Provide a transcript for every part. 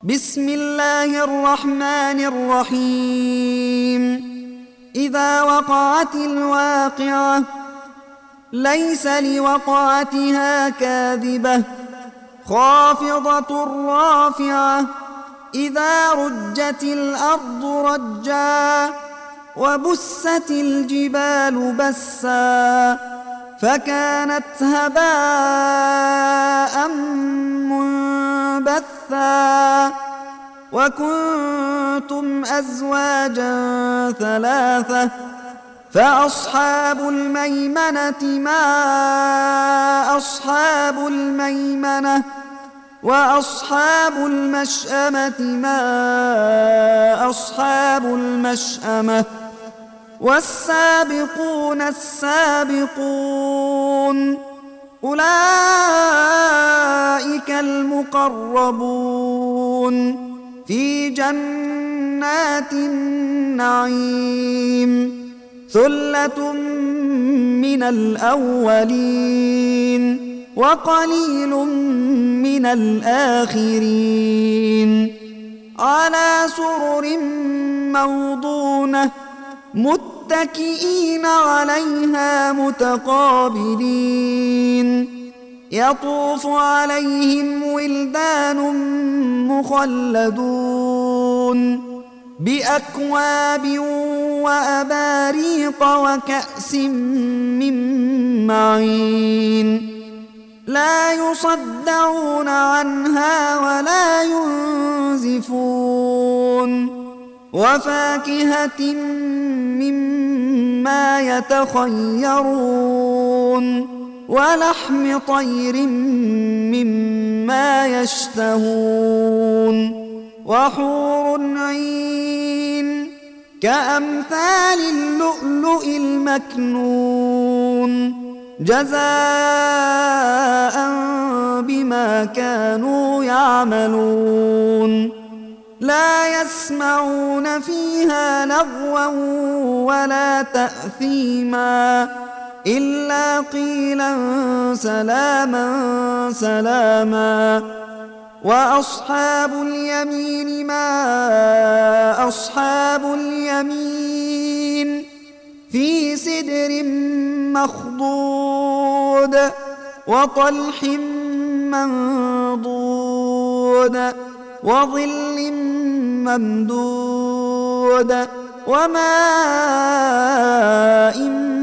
بسم الله الرحمن الرحيم. إذا وقعت الواقعة ليس لوقعتها كاذبة خافضة رافعة إذا رجت الأرض رجا وبست الجبال بسا فكانت هباء منبثا وكنتم أزواجا ثلاثة فأصحاب الميمنة ما أصحاب الميمنة وأصحاب المشأمة ما أصحاب المشأمة والسابقون السابقون أولئك المقربون في جنات النعيم ثلة من الأولين وقليل من الآخرين على سرر موضونة متكئين عليها متقابلين يطوف عليهم ولدان مخلدون بأكواب وأباريق وكأس من معين لا يصدعون عنها ولا ينزفون وفاكهة مما يتخيرون ولحم طير مما يشتهون وحور عين كأمثال اللؤلؤ المكنون جزاء بما كانوا يعملون لا يسمعون فيها لغوا ولا تأثيما إلا قيلا سلاما سلاما وأصحاب اليمين ما أصحاب اليمين في سدر مخضود وطلح منضود وظل ممدود وماء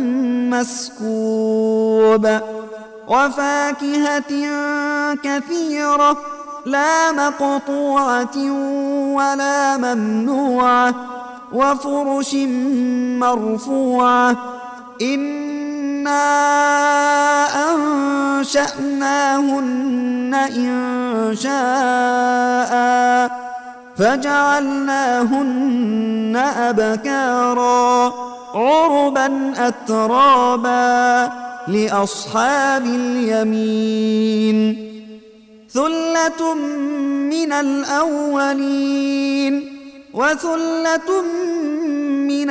مسكوب وفاكهة كثيرة لا مقطوعة ولا ممنوعة وفرش مرفوعة إنا أنشأناهن إنشاء فجعلناهن أبكارا عربا أترابا لأصحاب اليمين ثلة من الأولين وثلة من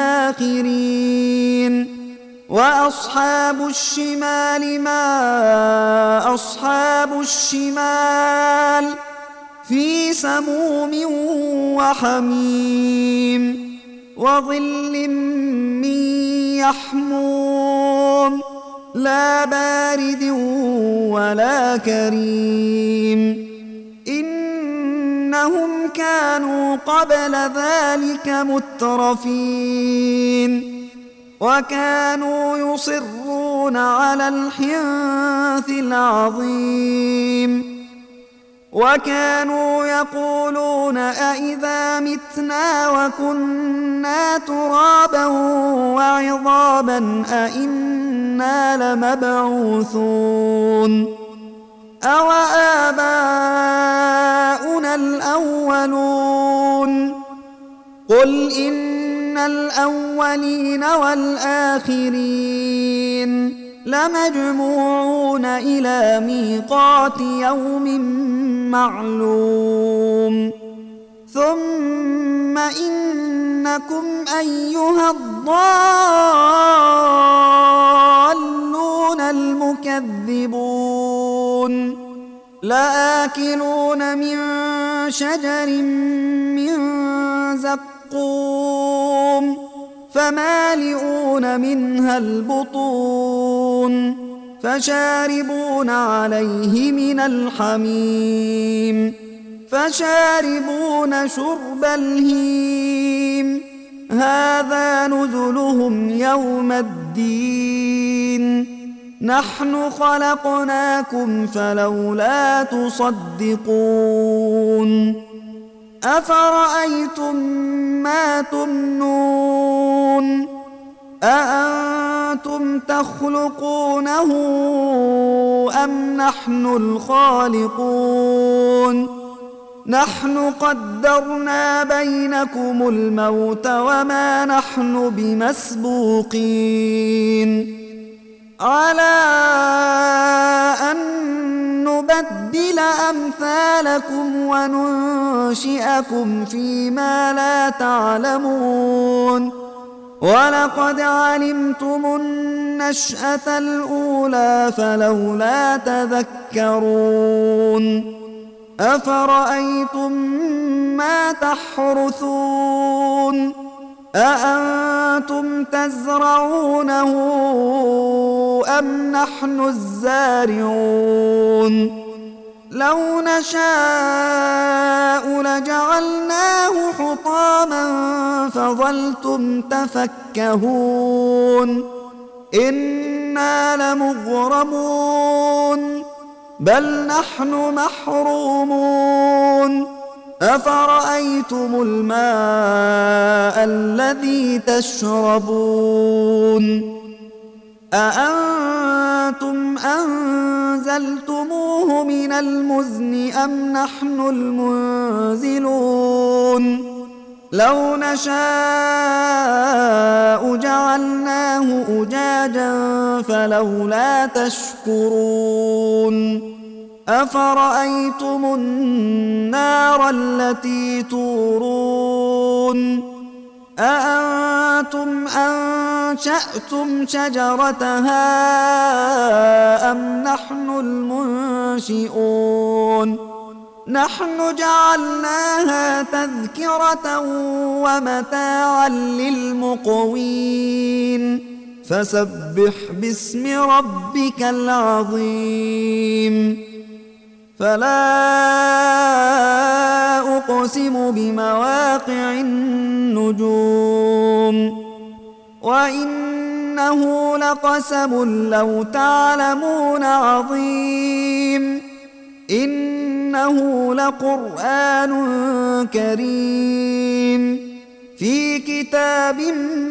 الآخرين وأصحاب الشمال ما أصحاب الشمال في سموم وحميم وظل من يحموم لا بارد ولا كريم إنهم كانوا قبل ذلك مترفين وكانوا يصرون على الحنث العظيم وكانوا يقولون أإذا متنا وكنا ترابا وعظاما أإنا لمبعوثون أو آباؤنا الأولون قل إن الأولين والآخرين لمجموعون إلى ميقات يوم معلوم ثم إنكم أيها الضالون المكذبون لآكلون من شجر من زقوم فمالئون منها البطون فشاربون عليه من الحميم فشاربون شرب الهيم هذا نزلهم يوم الدين نحن خلقناكم فلولا تصدقون أفرأيتم ما تمنون أأنتم تخلقونه أم نحن الخالقون نحن قدرنا بينكم الموت وما نحن بمسبوقين على أن نبدل أمثالكم وننشئكم فيما لا تعلمون ولقد علمتم النشأة الأولى فلولا تذكرون أفرأيتم ما تحرثون أأنتم تزرعونه أم نحن الزارعون لو نشاء لجعلناه حطاما فظلتم تفكهون إنا لمغرمون بل نحن محرومون أفرأيتم الماء الذي تشربون أأنتم أنزلتموه من المزن أم نحن المنزلون لو نشاء جعلناه أجاجا فلولا تشكرون أفرأيتم النار التي تورون أأنتم أنشأتم شجرتها أم نحن المنشئون نحن جعلناها تذكرة ومتاعا للمقوين فسبح باسم ربك العظيم فلا أقسم بمواقع النجوم وإنه لقسم لو تعلمون عظيم إنه لقرآن كريم في كتاب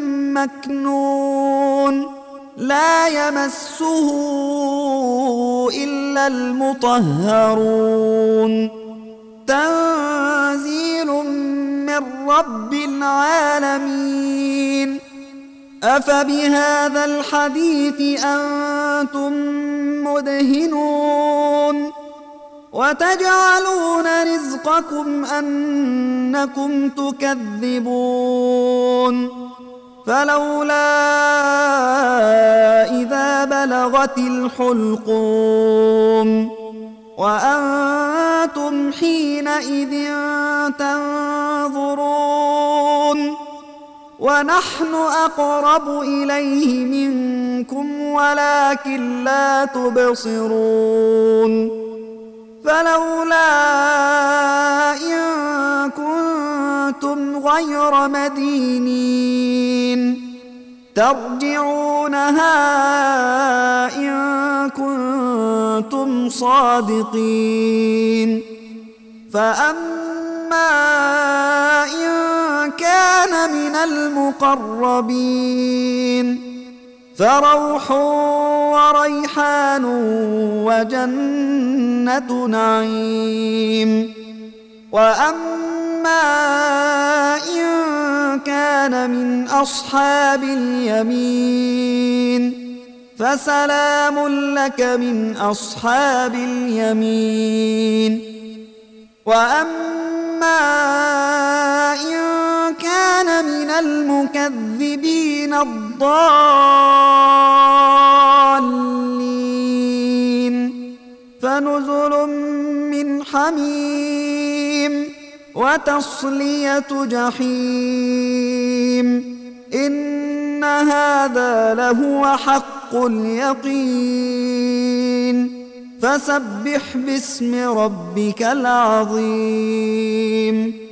مكنون لا يمسه إلا المطهرون تنزيل من رب العالمين أفبهذا الحديث أنتم مدهنون وتجعلون رزقكم أنكم تكذبون فلولا إذا بلغت الحلقوم وأنتم حينئذ تنظرون ونحن أقرب إليه منكم ولكن لا تبصرون فلولا إن كنتم غير مدينين ترجعونها إن كنتم صادقين فأما إن كان من المقربين فروح وريحان وجنة نعيم وأما إن كان من أصحاب اليمين فسلام لك من أصحاب اليمين وأما إن كان من المكذبين الضالين فنزل من حميم وتصلية جحيم إن هذا لهو حق اليقين فسبح باسم ربك العظيم